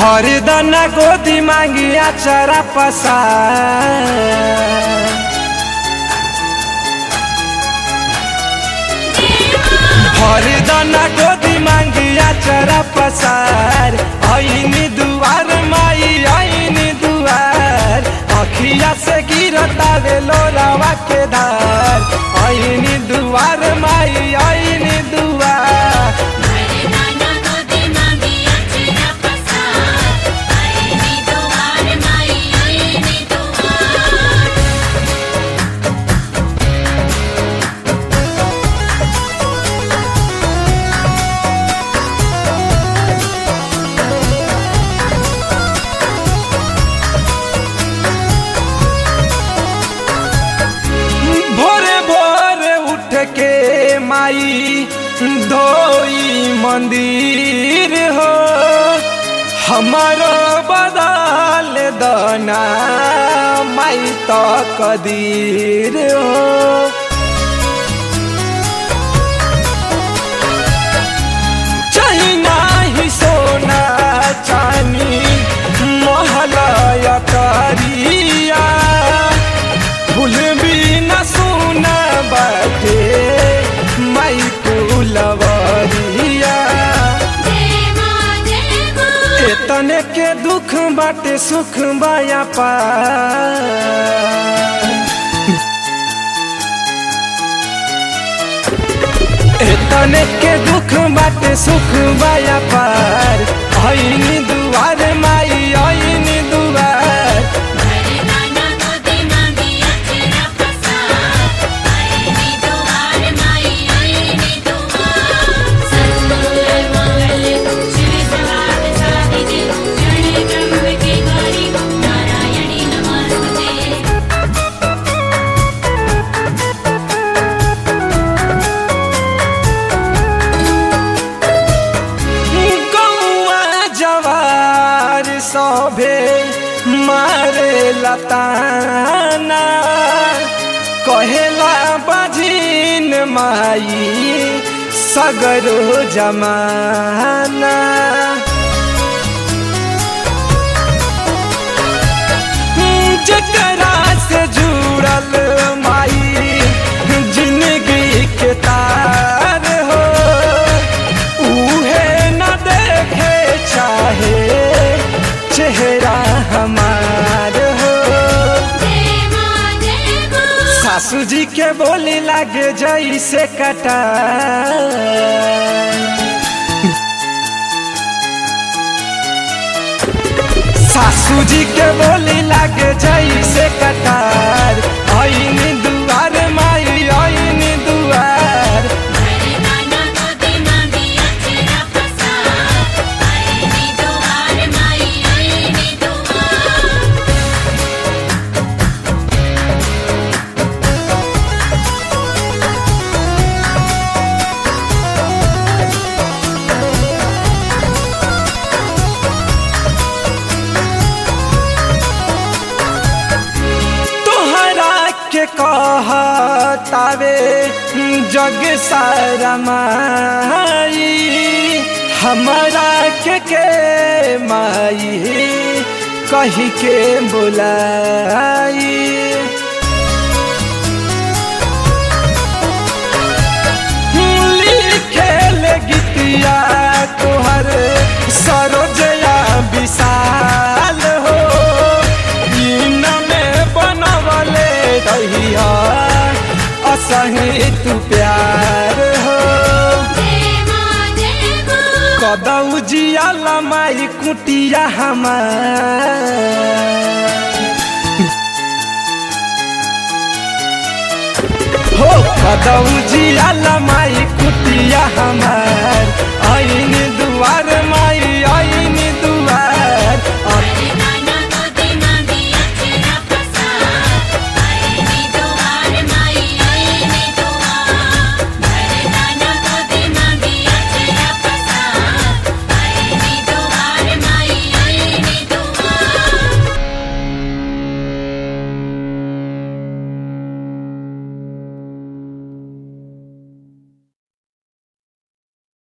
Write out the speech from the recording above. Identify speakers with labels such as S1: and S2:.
S1: भर दना गोदी मांगी आचारा पसार। भर दना गोदी मांगी आचारा पसार। आईनी दुआर माई आईनी दुआर, अखिया से गिरतावे लोरावा के धार। आईनी दुआर माई आईनी दुआर। माई धोई मंदिर हो, हमारो बदल दना माई तो कदीर हो। चाहिए ही सोना चांदी महलया करिया, भूल भी न सुना बाटे माई कुलवरिया। एतने के दुख बाटे सुख बाया पार। एतने के दुख बाटे सुख बाया पार। आईनी दुआर माई आईनी दुआर। सभे मारे लताना, कहेला बाजिन माई सगरो जमाना। जकरा से जुड़ल माई जिंदगी के तार हो, उहे न देखे चाहे चेहरा हमार हो। सासू जी के बोली लागे जैसे कटार। सासू जी के बोली लागे जैसे कटार। आईनी दुआर माई आईनी दुआर। कहतावे जग सारा माई, हमारा के माई कही के बुलाई। लिखेल गीतिया तोहर सरोजया विशाल हो, इन में बनवले रहिया असही तू प्यार हो। कदौ जियाला माई कुटिया हमार हो। कदौ जियाला माई कुटिया हमार। आईनी दुआर माई